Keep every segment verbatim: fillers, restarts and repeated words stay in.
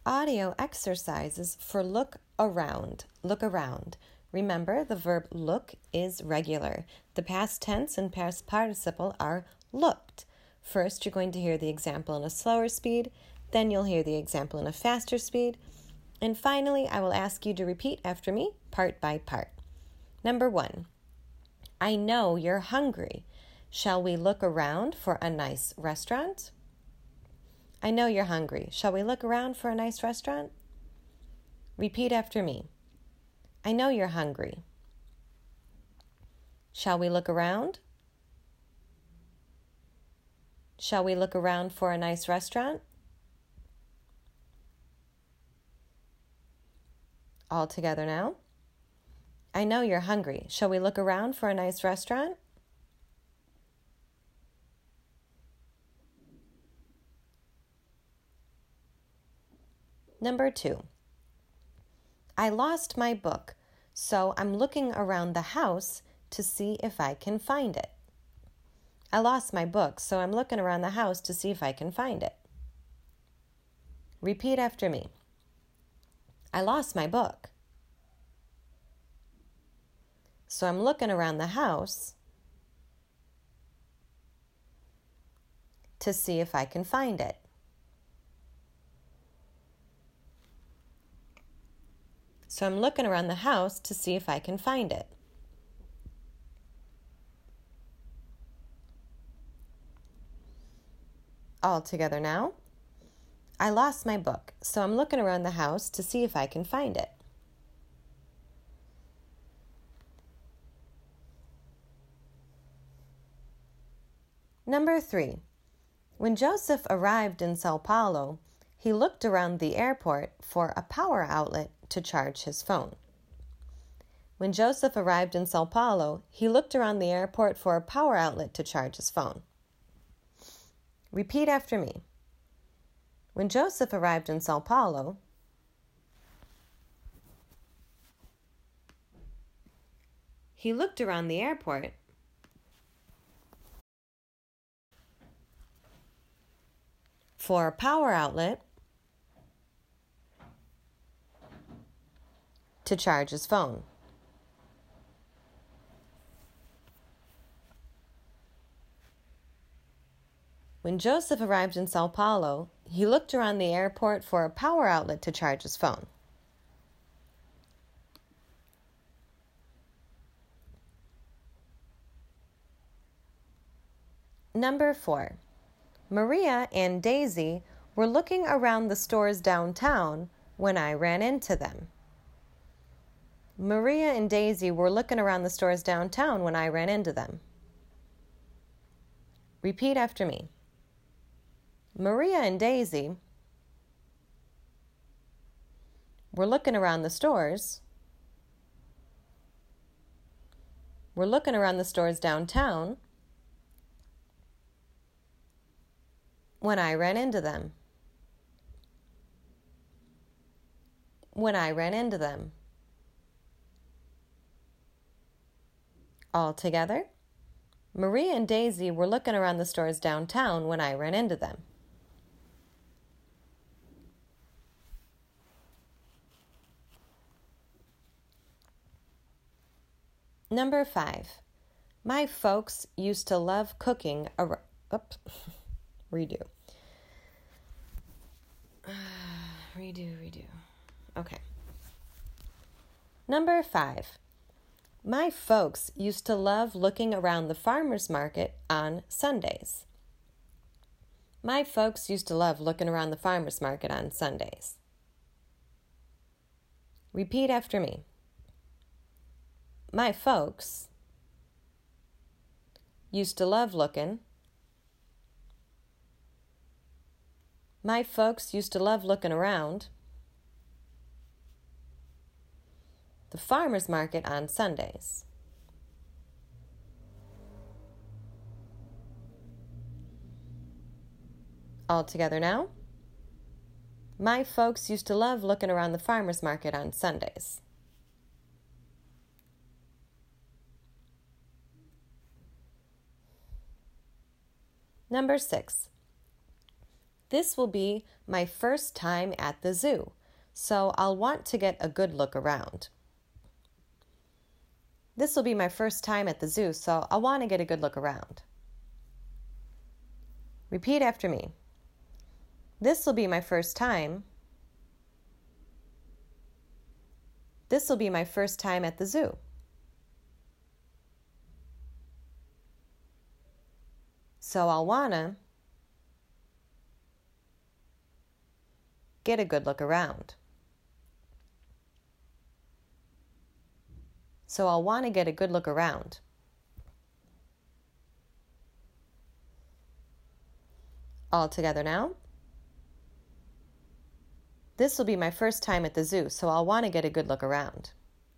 audio exercises for look around. Look around. Remember, the verb look is regular. The past tense and past participle are looked. First, you're going to hear the example in a slower speed. Then you'll hear the example in a faster speed. And finally, I will ask you to repeat after me, part by part. Number one, I know you're hungry. Shall we look around for a nice restaurant? I know you're hungry. Shall we look around for a nice restaurant? Repeat after me. I know you're hungry. Shall we look around? Shall we look around for a nice restaurant? All together now. I know you're hungry. Shall we look around for a nice restaurant? Number two. I lost my book, so I'm looking around the house to see if I can find it. I lost my book, so I'm looking around the house to see if I can find it. Repeat after me. I lost my book, so I'm looking around the house to see if I can find it. So I'm looking around the house to see if I can find it. All together now. I lost my book, so I'm looking around the house to see if I can find it. Number three. When Joseph arrived in Sao Paulo, he looked around the airport for a power outlet to charge his phone. When Joseph arrived in Sao Paulo, he looked around the airport for a power outlet to charge his phone. Repeat after me. When Joseph arrived in Sao Paulo, he looked around the airport for a power outlet to charge his phone. When Joseph arrived in Sao Paulo, he looked around the airport for a power outlet to charge his phone. Number four. Maria and Daisy were looking around the stores downtown when I ran into them. Maria and Daisy were looking around the stores downtown when I ran into them. Repeat after me. Maria and Daisy were looking around the stores. We're looking around the stores downtown when I ran into them. When I ran into them. All together. Maria and Daisy were looking around the stores downtown when I ran into them. Number five. My folks used to love cooking around... Oops. Redo. Uh, redo, redo. Okay. Number five. My folks used to love looking around the farmer's market on Sundays. My folks used to love looking around the farmer's market on Sundays. Repeat after me. My folks used to love looking. My folks used to love looking around the farmer's market on Sundays. All together now. My folks used to love looking around the farmer's market on Sundays. Number six. This will be my first time at the zoo, so I'll want to get a good look around. This will be my first time at the zoo, so I'll want to get a good look around. Repeat after me. This will be my first time. This will be my first time at the zoo. So I'll wanna get a good look around. So I'll want to get a good look around. All together now. This will be my first time at the zoo, so I'll want to get a good look around.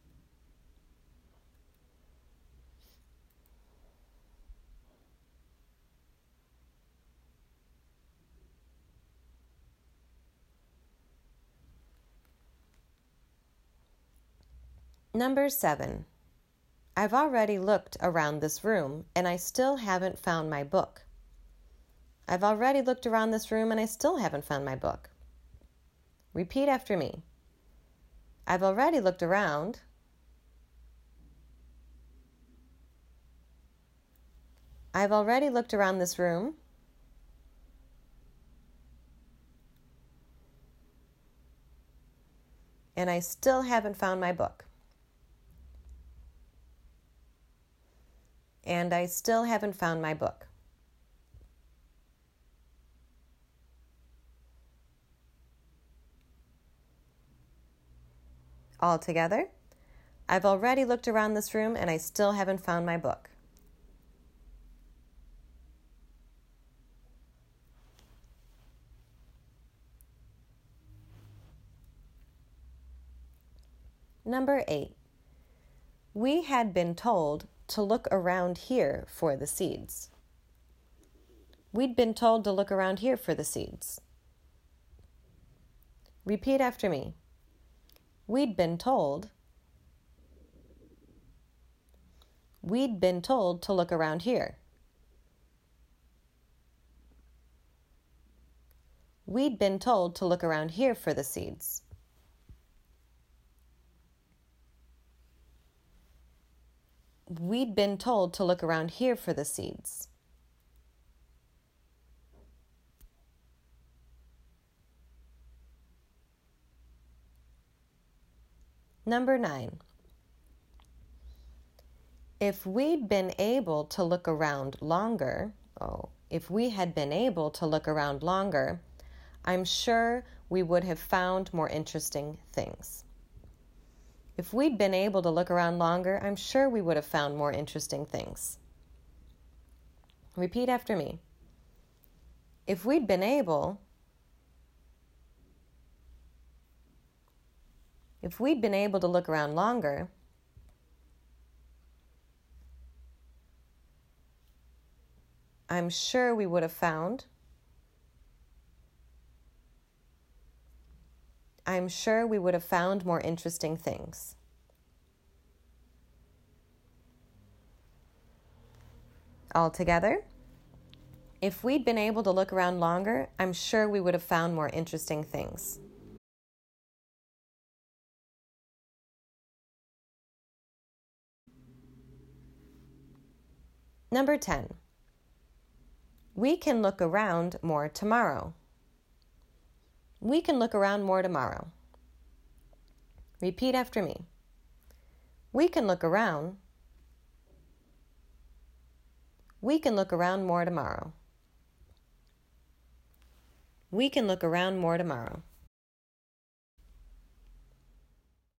Number seven. I've already looked around this room and I still haven't found my book. I've already looked around this room and I still haven't found my book. Repeat after me. I've already looked around. I've already looked around this room. And I still haven't found my book. And I still haven't found my book. All together. I've already looked around this room and I still haven't found my book. Number eight. We had been told to look around here for the seeds. We'd been told to look around here for the seeds. Repeat after me. We'd been told. We'd been told to look around here. We'd been told to look around here for the seeds. We'd been told to look around here for the seeds. Number nine. If we'd been able to look around longer, oh, if we had been able to look around longer, I'm sure we would have found more interesting things. If we'd been able to look around longer, I'm sure we would have found more interesting things. Repeat after me. If we'd been able, if we'd been able to look around longer, I'm sure we would have found, I'm sure we would have found more interesting things. All together. If we'd been able to look around longer, I'm sure we would have found more interesting things. Number ten. We can look around more tomorrow. We can look around more tomorrow. Repeat after me. We can look around. We can look around more tomorrow. We can look around more tomorrow.